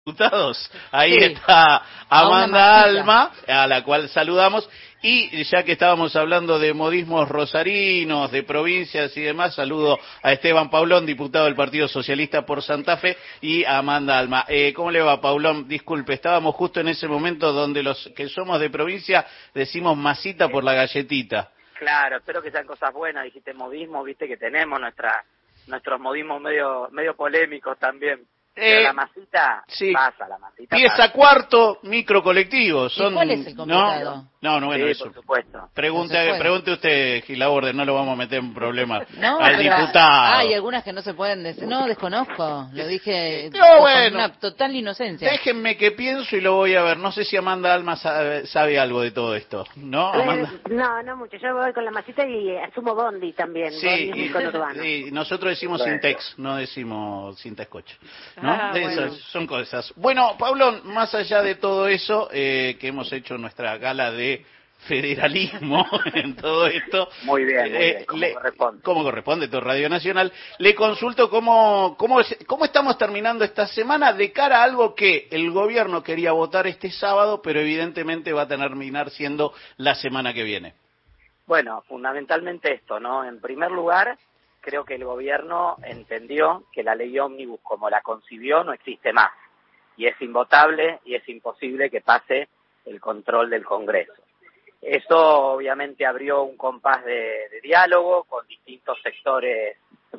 Diputados. Ahí Sí, está a una Amanda masita. Alma, a la cual saludamos. Y ya que estábamos hablando de modismos rosarinos, de provincias y demás, saludo a Esteban Paulón, diputado del Partido Socialista por Santa Fe, y a Amanda Alma. ¿Cómo le va, Paulón? Disculpe, estábamos justo en ese momento donde los que somos de provincia decimos masita por la galletita. Claro, espero que sean cosas buenas. Dijiste modismo, viste que tenemos nuestros modismos medio polémicos también. Pero la masita Sí. pasa, la masita Pieza pasa. cuarto, microcolectivo. ¿Y cuál es el complicado? No, bueno, Sí, eso. por supuesto. Pregunte usted, Gilaborde, no lo vamos a meter en problemas No, al pero diputado. hay algunas que no se pueden decir. No, desconozco. Lo dije No, bueno. con una total inocencia. Déjenme que pienso y lo voy a ver. No sé si Amanda Alma sabe algo de todo esto, ¿no, Amanda? No mucho. Yo voy con la masita y asumo bondi también. Sí, bondi es conurbano. y nosotros decimos Bueno. Sintex, no decimos Sintescoche, ¿no? Ah, Esas bueno. son cosas. Bueno, Pablón, más allá de todo eso, que hemos hecho nuestra gala de federalismo en todo esto. Muy bien, como corresponde. Como corresponde, todo Radio Nacional. Le consulto cómo estamos terminando esta semana de cara a algo que el gobierno quería votar este sábado, pero evidentemente va a terminar siendo la semana que viene. Bueno, fundamentalmente esto, ¿no? En primer lugar, creo que el gobierno entendió que la ley ómnibus, como la concibió, no existe más. Y es invotable y es imposible que pase el control del Congreso. Eso obviamente abrió un compás de diálogo con distintos sectores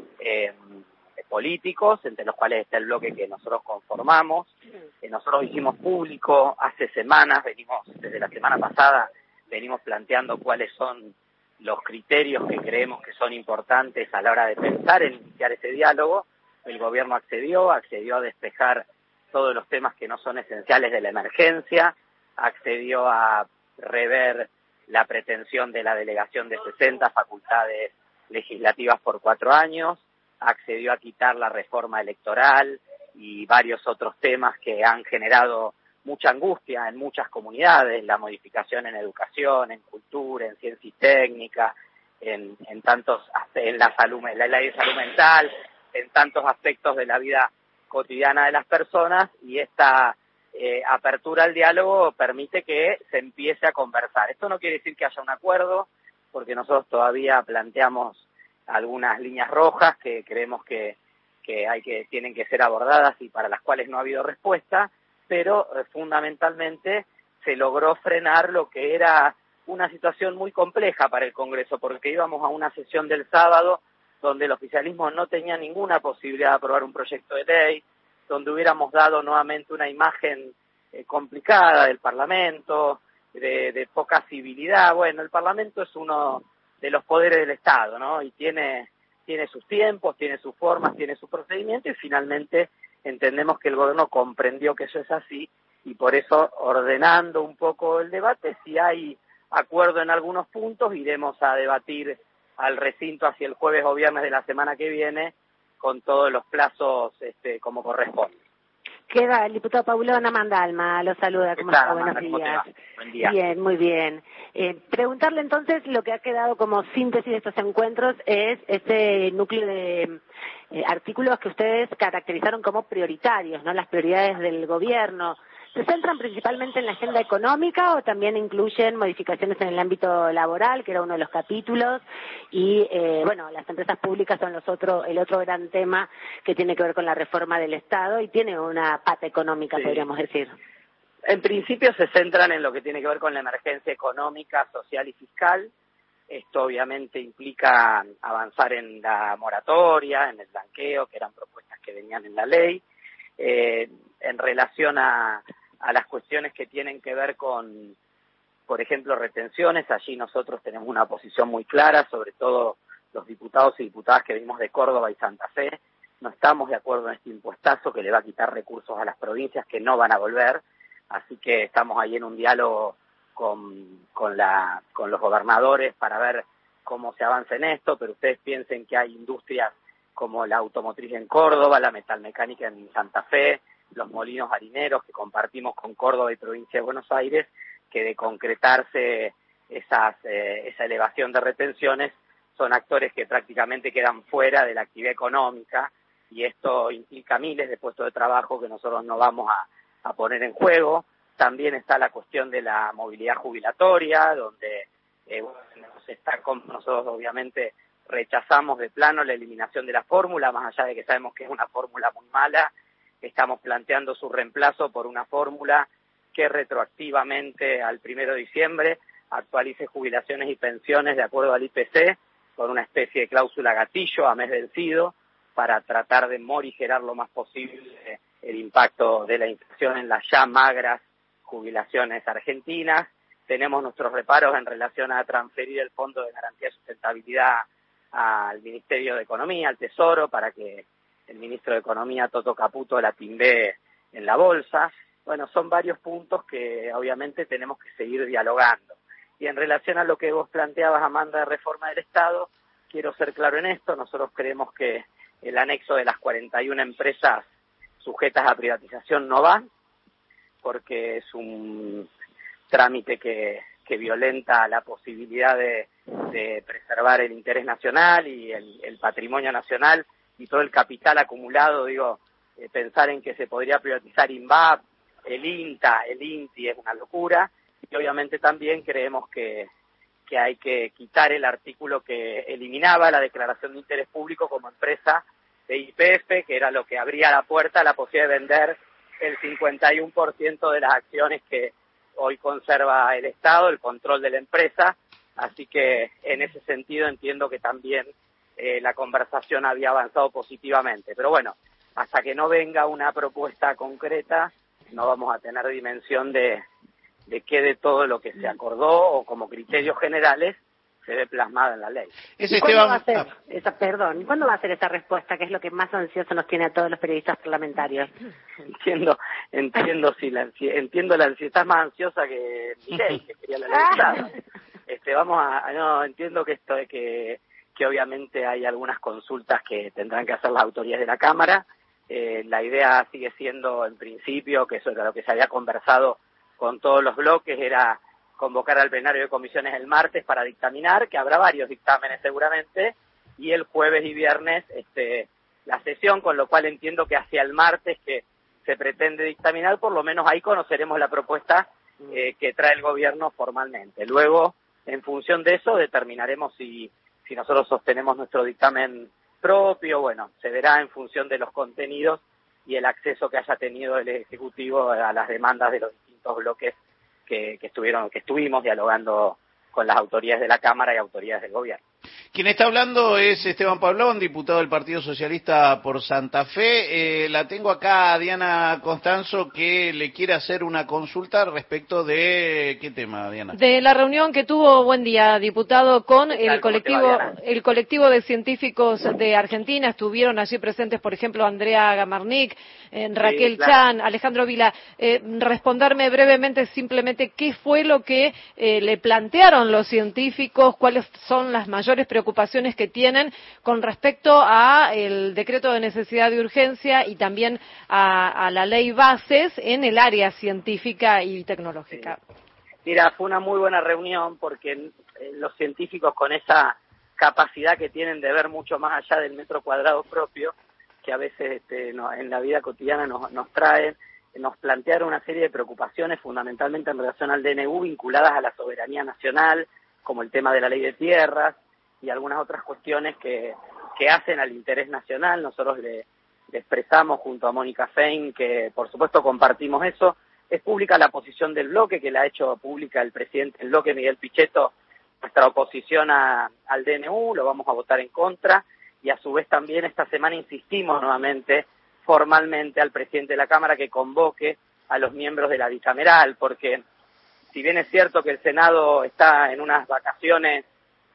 políticos, entre los cuales está el bloque que nosotros conformamos. Nosotros hicimos público hace semanas, desde la semana pasada, venimos planteando cuáles son los criterios que creemos que son importantes a la hora de pensar en iniciar ese diálogo. El gobierno accedió a despejar todos los temas que no son esenciales de la emergencia, accedió a rever la pretensión de la delegación de 60 facultades legislativas por 4 años, accedió a quitar la reforma electoral y varios otros temas que han generado mucha angustia en muchas comunidades, la modificación en educación, en cultura, en ciencia y técnica, en la salud, en la ley de salud mental, en tantos aspectos de la vida cotidiana de las personas, y esta apertura al diálogo permite que se empiece a conversar. Esto no quiere decir que haya un acuerdo, porque nosotros todavía planteamos algunas líneas rojas que creemos que tienen que ser abordadas y para las cuales no ha habido respuesta, pero fundamentalmente se logró frenar lo que era una situación muy compleja para el Congreso, porque íbamos a una sesión del sábado donde el oficialismo no tenía ninguna posibilidad de aprobar un proyecto de ley, donde hubiéramos dado nuevamente una imagen complicada del Parlamento, de poca civilidad. Bueno, el Parlamento es uno de los poderes del Estado, ¿no? Y tiene sus tiempos, tiene sus formas, tiene su procedimiento, y finalmente entendemos que el gobierno comprendió que eso es así, y por eso, ordenando un poco el debate, si hay acuerdo en algunos puntos, iremos a debatir al recinto hacia el jueves o viernes de la semana que viene, con todos los plazos como corresponde. Queda el diputado Paulón. Amanda Alma lo saluda. ¿Cómo está? Buenos días. Buen día. Bien, muy bien. Preguntarle entonces, lo que ha quedado como síntesis de estos encuentros es ese núcleo de artículos que ustedes caracterizaron como prioritarios, ¿no? Las prioridades del gobierno. ¿Se centran principalmente en la agenda económica o también incluyen modificaciones en el ámbito laboral, que era uno de los capítulos? Y, las empresas públicas son el otro gran tema que tiene que ver con la reforma del Estado y tiene una pata económica, sí, podríamos decir. En principio se centran en lo que tiene que ver con la emergencia económica, social y fiscal. Esto obviamente implica avanzar en la moratoria, en el blanqueo, que eran propuestas que venían en la ley. En relación a las cuestiones que tienen que ver con, por ejemplo, retenciones, allí nosotros tenemos una posición muy clara, sobre todo los diputados y diputadas que venimos de Córdoba y Santa Fe. No estamos de acuerdo en este impuestazo que le va a quitar recursos a las provincias que no van a volver, así que estamos ahí en un diálogo con los gobernadores para ver cómo se avanza en esto, pero ustedes piensen que hay industrias como la automotriz en Córdoba, la metalmecánica en Santa Fe, los molinos harineros que compartimos con Córdoba y provincia de Buenos Aires, que de concretarse esa elevación de retenciones son actores que prácticamente quedan fuera de la actividad económica, y esto implica miles de puestos de trabajo que nosotros no vamos a poner en juego. También está la cuestión de la movilidad jubilatoria, donde nosotros obviamente rechazamos de plano la eliminación de la fórmula, más allá de que sabemos que es una fórmula muy mala. Estamos planteando su reemplazo por una fórmula que retroactivamente al 1 de diciembre actualice jubilaciones y pensiones de acuerdo al IPC, con una especie de cláusula gatillo a mes vencido, para tratar de morigerar lo más posible el impacto de la inflación en las ya magras jubilaciones argentinas. Tenemos nuestros reparos en relación a transferir el Fondo de Garantía de Sustentabilidad al Ministerio de Economía, al Tesoro, para que el ministro de Economía, Toto Caputo, la timbee en la bolsa. Bueno, son varios puntos que obviamente tenemos que seguir dialogando. Y en relación a lo que vos planteabas, Amanda, de reforma del Estado, quiero ser claro en esto. Nosotros creemos que el anexo de las 41 empresas sujetas a privatización no va, porque es un trámite que violenta la posibilidad de preservar el interés nacional y el patrimonio nacional y todo el capital acumulado. Pensar en que se podría privatizar INVAP, el INTA, el INTI es una locura. Y obviamente también creemos que hay que quitar el artículo que eliminaba la declaración de interés público como empresa de YPF, que era lo que abría la puerta a la posibilidad de vender el 51% de las acciones que hoy conserva el Estado, el control de la empresa. Así que en ese sentido entiendo que también la conversación había avanzado positivamente. Pero bueno, hasta que no venga una propuesta concreta, no vamos a tener dimensión de qué de todo lo que se acordó o como criterios generales se ve plasmado en la ley. ¿Cuándo va a ser ¿cuándo va a ser esa respuesta, que es lo que más ansioso nos tiene a todos los periodistas parlamentarios? Entiendo la ansiedad, estás más ansiosa que Milei, que quería la ley. Entiendo que esto de que obviamente hay algunas consultas que tendrán que hacer las autoridades de la Cámara. La idea sigue siendo, en principio, que eso era lo que se había conversado con todos los bloques, era convocar al plenario de comisiones el martes para dictaminar, que habrá varios dictámenes seguramente, y el jueves y viernes la sesión, con lo cual entiendo que hacia el martes que se pretende dictaminar, por lo menos ahí conoceremos la propuesta que trae el gobierno formalmente. Luego, en función de eso, determinaremos si nosotros sostenemos nuestro dictamen propio. Bueno, se verá en función de los contenidos y el acceso que haya tenido el Ejecutivo a las demandas de los distintos bloques que estuvimos dialogando con las autoridades de la Cámara y autoridades del gobierno. Quien está hablando es Esteban Pablón, diputado del Partido Socialista por Santa Fe. La tengo acá a Diana Constanzo, que le quiere hacer una consulta respecto de... ¿Qué tema, Diana? De la reunión que tuvo, buen día, diputado, con el colectivo de científicos de Argentina. Estuvieron allí presentes, por ejemplo, Andrea Gamarnik, Raquel Chan, Alejandro Vila. Responderme brevemente simplemente qué fue lo que le plantearon los científicos, cuáles son las mayores preocupaciones que tienen con respecto a el decreto de necesidad de urgencia y también a la ley bases en el área científica y tecnológica. Sí. Mira, fue una muy buena reunión porque los científicos, con esa capacidad que tienen de ver mucho más allá del metro cuadrado propio, que a veces en la vida cotidiana nos traen, nos plantearon una serie de preocupaciones fundamentalmente en relación al DNU vinculadas a la soberanía nacional, como el tema de la ley de tierras y algunas otras cuestiones que hacen al interés nacional. Nosotros le expresamos junto a Mónica Fein que por supuesto compartimos eso. Es pública la posición del bloque, que la ha hecho pública el presidente del bloque, Miguel Pichetto, nuestra oposición al DNU, lo vamos a votar en contra, y a su vez también esta semana insistimos nuevamente formalmente al presidente de la Cámara que convoque a los miembros de la bicameral, porque si bien es cierto que el Senado está en unas vacaciones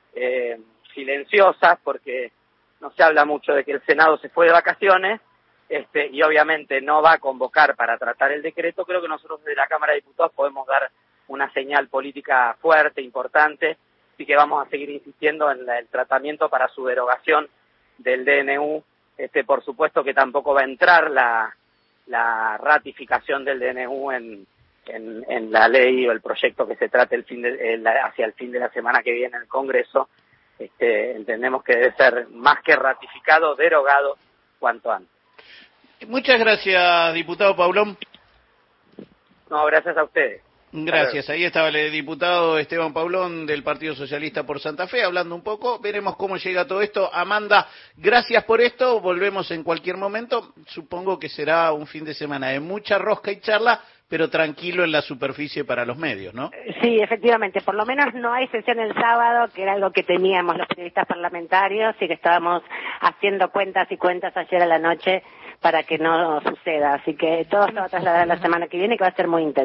silenciosas, porque no se habla mucho de que el Senado se fue de vacaciones, y obviamente no va a convocar para tratar el decreto, creo que nosotros desde la Cámara de Diputados podemos dar una señal política fuerte, importante, y que vamos a seguir insistiendo en el tratamiento para su derogación del DNU. Por supuesto que tampoco va a entrar la ratificación del DNU en la ley o el proyecto que se trate hacia el fin de la semana que viene en el Congreso. Entendemos que debe ser más que ratificado, derogado cuanto antes. Muchas gracias, diputado Paulón. No, gracias a ustedes. Gracias. Ahí estaba el diputado Esteban Paulón del Partido Socialista por Santa Fe hablando un poco. Veremos cómo llega todo esto. Amanda, gracias por esto. Volvemos en cualquier momento. Supongo que será un fin de semana de mucha rosca y charla, pero tranquilo en la superficie para los medios, ¿no? Sí, efectivamente. Por lo menos no hay sesión el sábado, que era algo que temíamos los periodistas parlamentarios y que estábamos haciendo cuentas y cuentas ayer a la noche para que no suceda. Así que todo se va a trasladar la semana que viene, que va a ser muy intenso.